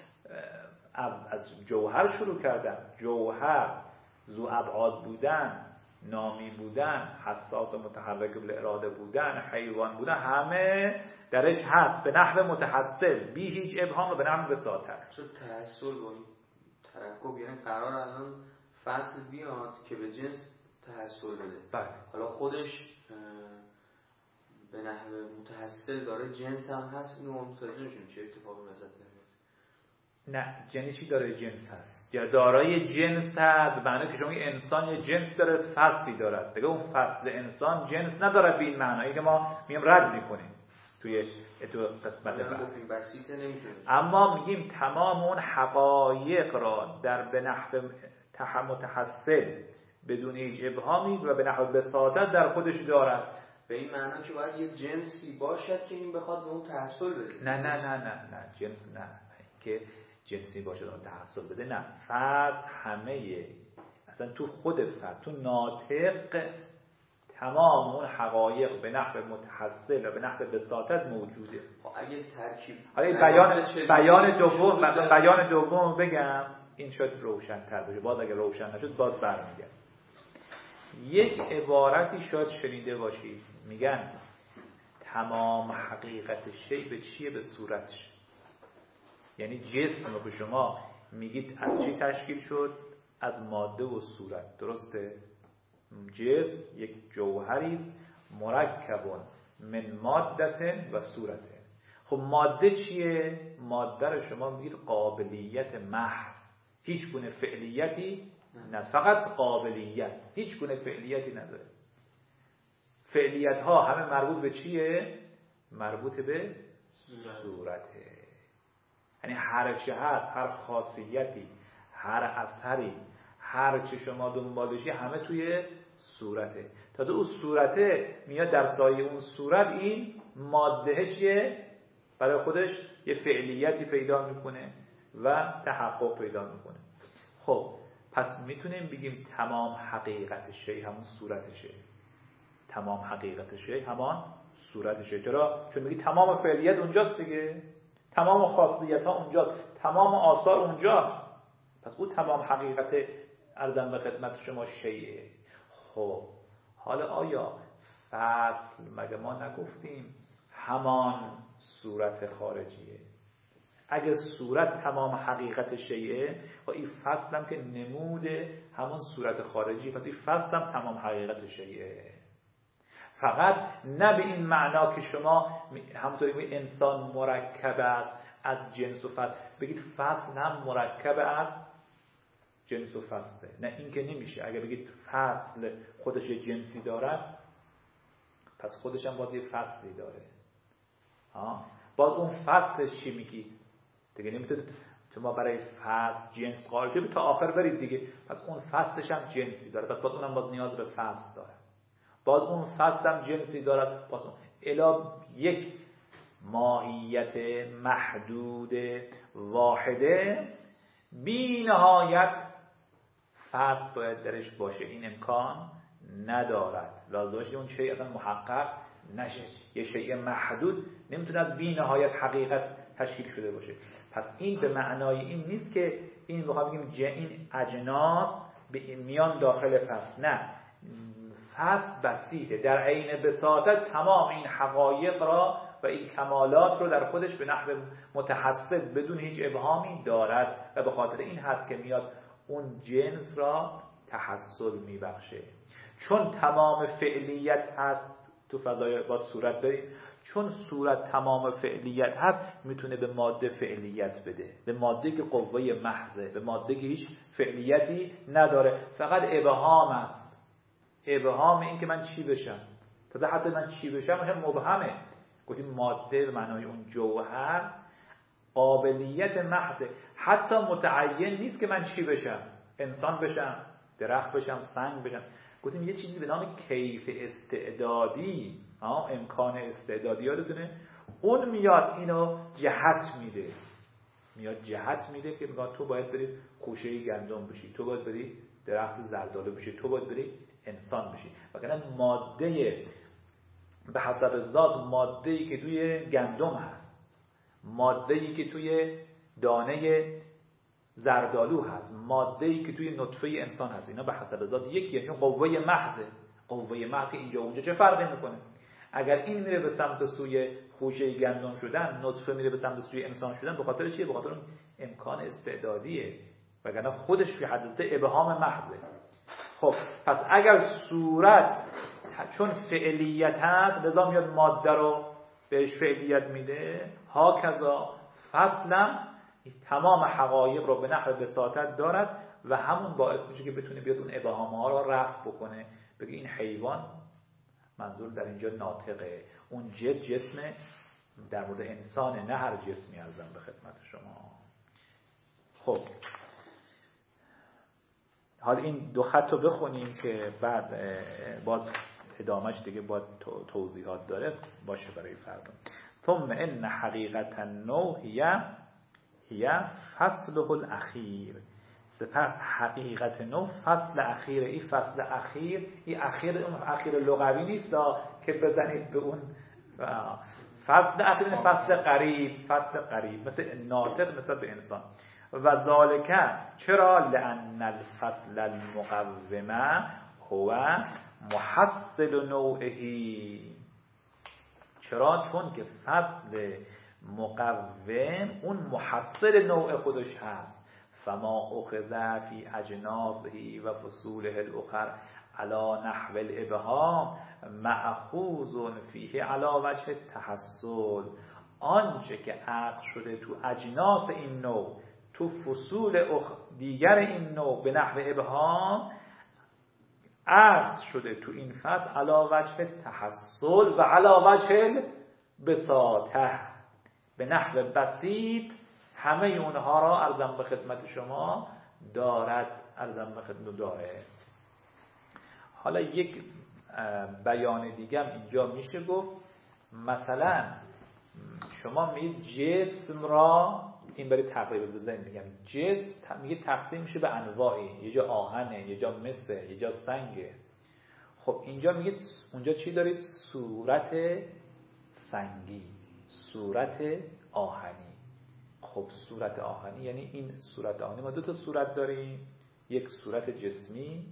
از جوهر شروع کردم. جوهر ذو ابعاد بودن، نامی بودن، حساس و متحرک بالاراده بودن، حیوان بودن، همه درش هست به نحو متحصل بی هیچ ابهام و به نحو بساطت. چون تحصل با ترکب یعنی قرار الان فصل بیاد که به جنس تحصل بده. بله. حالا خودش به نحو متحصل داره، جنس هم هست، اینو متوجه میشیم چه اتفاقی وسط میفته. نه جنسی چی داره؟ جنس هست یا دارای جنس هست، معنی که شما انسان یه جنس داره فصلی دارد دیگه. اون فصل انسان جنس نداره به این معنایی که ما میگیم رد میکنیم توی قسمت بعد. اما میگیم تمام اون حقایق را در به نحو متحصل بدون هیچ ابهامی و به نحو بساطت در خودش دارد. به این معنی که باید یه جنسی باشد که این بخواد به اون تحصل بده. نه جنس نه که جنسی باشه اون تحصل بده. نه، فرد همه اصلا تو خود فرد تو ناطق تمام اون حقایق به نحو متحصل و به نحو بساطت موجوده. اگه ترکیب بیان دوم بگم این شاید روشن‌تر بشه. باز اگه روشن نشد باز برمیگردم. یک عبارتی شاید شنیده باشید میگن تمام حقیقت شی به چیه؟ به صورتش. یعنی جسم رو به شما میگید از چی تشکیل شد؟ از ماده و صورت. درسته؟ جسم یک جوهری است مرکب من ماده و صورت. خب ماده چیه؟ ماده رو شما میگید قابلیت محض، هیچ گونه فعلیتی نه، فقط قابلیت، هیچ گونه فعلیتی نداره. فعلیت ها همه مربوط به چیه؟ مربوط به صورته. یعنی هر چه هست، هر خاصیتی، هر اثری، هر چه شما دنبالشی همه توی صورته. تازه اون صورته میاد در سایه اون صورت این ماده چیه؟ برای خودش یه فعلیتی پیدا میکنه و تحقق پیدا میکنه. خب پس میتونیم بگیم تمام حقیقت شی همون صورتشه. تمام حقیقت شی همان صورتشه. چرا؟ چون میگی تمام فعلیت اونجاست دیگه، تمام خاصیت ها اونجاست، تمام آثار اونجاست. پس اون تمام حقیقت عرضم به خدمت شما شیء. خب حالا آیا فصل مگه ما نگفتیم همان صورت خارجیه؟ اگه صورت تمام حقیقت شیء و این فصل هم که نموده همون صورت خارجی، پس این فصل هم تمام حقیقت شیء. فقط نه به این معنا که شما همونطوری که انسان مرکب است از جنس و فصل بگید فصل هم مرکب از جنس و فصله. نه این که نمیشه. اگه بگید فصل خودش جنسی دارد پس خودش هم باز یه فصلی داره. باز اون فصلش چی میگید دیگه؟ نمیتونید شما برای فصل جنس قائل شید تا آخر برید دیگه. پس اون فصلش هم جنسی داره، پس باز اونم باز نیاز به فصل داره. باز اون فصل هم جنسی دارد، باز اون الا یک ماهیت محدود واحده بی نهایت فصل باید درش باشه. این امکان ندارد. لازمش اون شیء اصلا محقق نشه. یه شیء محدود نمیتونه از بی نهایت حقیقت تشکیل شده باشه. پس این به معنای این نیست که این بخوام بگیم این اجناس میان داخل فصل. نه، فصل بسیطه، در عین بساطت تمام این حقایق را و این کمالات رو در خودش به نحو متحسب بدون هیچ ابهامی دارد و به خاطر این هست که میاد اون جنس را تحصل میبخشه. چون تمام فعلیت هست تو فضای با صورت بریم، چون صورت تمام فعلیت هست میتونه به ماده فعلیت بده، به ماده که قوه محضه، به ماده که هیچ فعلیتی نداره، فقط ابهام است. ابهام این که من چی بشم، تازه حتی من چی بشم هم مبهمه. گفتیم ماده به معنای اون جوهر قابلیت محضه، حتی متعین نیست که من چی بشم، انسان بشم، درخت بشم، سنگ بشم. گفتیم یه چیزی به نام کیف استعدادی، امکان استعدادی یادتونه، اون میاد اینو جهت میده، میاد جهت میده که میگه تو باید بری خوشه گندم بشی، تو باید بری درخت زردالو بشی، تو باید بری انسان بشی. وگرنه ماده به حسب ذات، ماده‌ای که توی گندم هست، ماده‌ای که توی دانه زردالو هست، ماده‌ای که توی نطفه انسان هست، اینا به حسب ذات یکیه، چون قوه محضه. قوه محض اینجا اونجا چه فرقی میکنه؟ اگر این میره به سمت سوی خوشه گندم شدن، نطفه میره به سمت سوی انسان شدن، به خاطر چیه؟ به خاطر اون امکان استعدادیه، وگرنه خودش فی حد ابهام محضه. خب پس اگر صورت چون فعلیت هست لذا میاد ماده رو بهش فعلیت میده، هاکذا فصلا تمام حقایق رو به نحو بساطت دارد و همون باعث میشه که بتونه بیاد اون ابهام ها رو رفع بکنه، بگه این حیوان، منظور در اینجا ناطقه، اون جسم در مورد انسانه، نه هر جسمی. ارزم به خدمت شما. خب حالا این دو خط رو بخونیم که بعد باز ادامهش دیگه با توضیحات داره باشه برای فردا. ثم ان حقیقت النوع هی فصله الاخیر. سپس حقیقت نوع فصل اخیر. این فصل اخیر، این اخیر لغوی نیست که بزنید به اون فصل اخیر، فصل قریب، فصل قریب، مثل ناطق، مثل به انسان. و ذالک چرا؟ لأن الفصل المقومه هو محصل نوعه. چرا؟ چون که فصل مقوم اون محصل نوع خودش هست. فما اخذ فی اجناسه و فصوله الاخر علی نحو الابهام مأخوذ فیه علی وجه التحصل. آنچه که عقد شده تو اجناس این نوع، تو فصول دیگر این نوع به نحو ابهام عقد شده تو این فصل علی وجه تحصل و علی وجه بساطه، به نحو بسیط همه اونها را ارزم به خدمت شما دارد، ارزم به خدمت داره. حالا یک بیان دیگه هم اینجا میشه گفت، مثلا شما میگید جسم را، این برای تقریب بزنید میگم جسم میگه تقسیم میشه به انواعی، یه جا آهنه، یه جا مسه، یه جا سنگه. خب اینجا میگید اونجا چی دارید؟ صورت سنگی، صورت آهنی. خب صورت آهنی یعنی این صورت آهنی، ما دو تا صورت داریم، یک صورت جسمی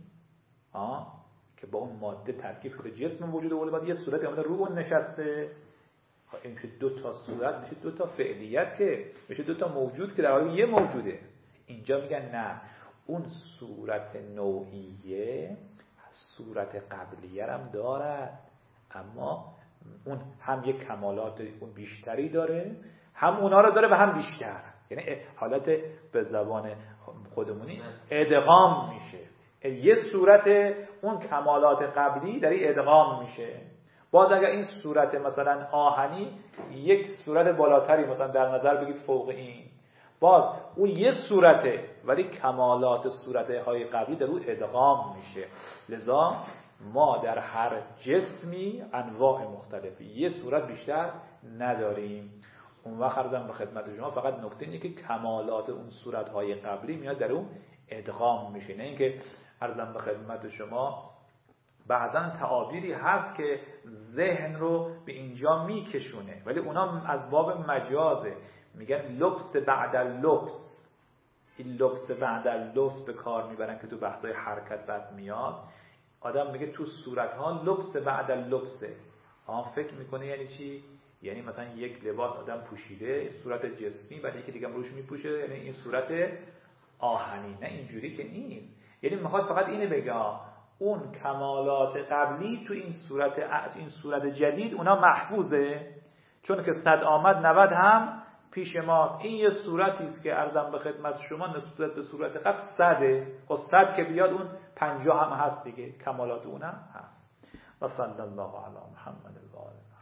که با اون ماده ترکیب شده جسم وجود اوله، بعد یه صورت اومده رو اون نشسته. این میشه دو تا صورت، میشه دو تا فعلیت، که میشه دو تا موجود که در حال یه موجوده. اینجا میگن نه، اون صورت نوعیه صورت قبلیه هم دارد، اما اون هم یک کمالات اون بیشتری داره، هم اونا رو داره و هم بیشتر. یعنی حالت به زبان خودمونی ادغام میشه، یه صورت اون کمالات قبلی در این ادغام میشه. باز اگر این صورت مثلا آهنی یک صورت بالاتری مثلا در نظر بگید فوق این، باز اون یه صورته ولی کمالات صورتهای قبلی در اون ادغام میشه. لذا ما در هر جسمی انواع مختلفی، یه صورت بیشتر نداریم. اون وقت عرضم به خدمت شما فقط نکته اینه که کمالات اون صورتهای قبلی میاد در اون ادغام میشه، نه اینکه عرضم به خدمت شما بعضا تعابیری هست که ذهن رو به اینجا میکشونه، ولی اونا از باب مجازه، میگن لبس بعد اللبس. این لبس بعد اللبس به کار میبرن که تو بحثای حرکت بعد میاد. آدم میگه تو صورتها لبس بعد اللبسه. فکر میکنه یعنی چی؟ یعنی مثلا یک لباس آدم پوشیده صورت جسمی، بعد یکی دیگه روش میپوشه، یعنی این صورت آهنی. نه اینجوری که نیست. یعنی میخواد فقط اینو بگه اون کمالات قبلی تو این صورت جدید اونا محفوظه، چون که 100 آمد 90 هم پیش ماست. این یه صورتی است که عرضم به خدمت شما نسبت به صورت قبل 100. خب 100 که بیاد اون 50 هم هست دیگه، کمالات اونم هست. و صلی الله علی محمد و آله.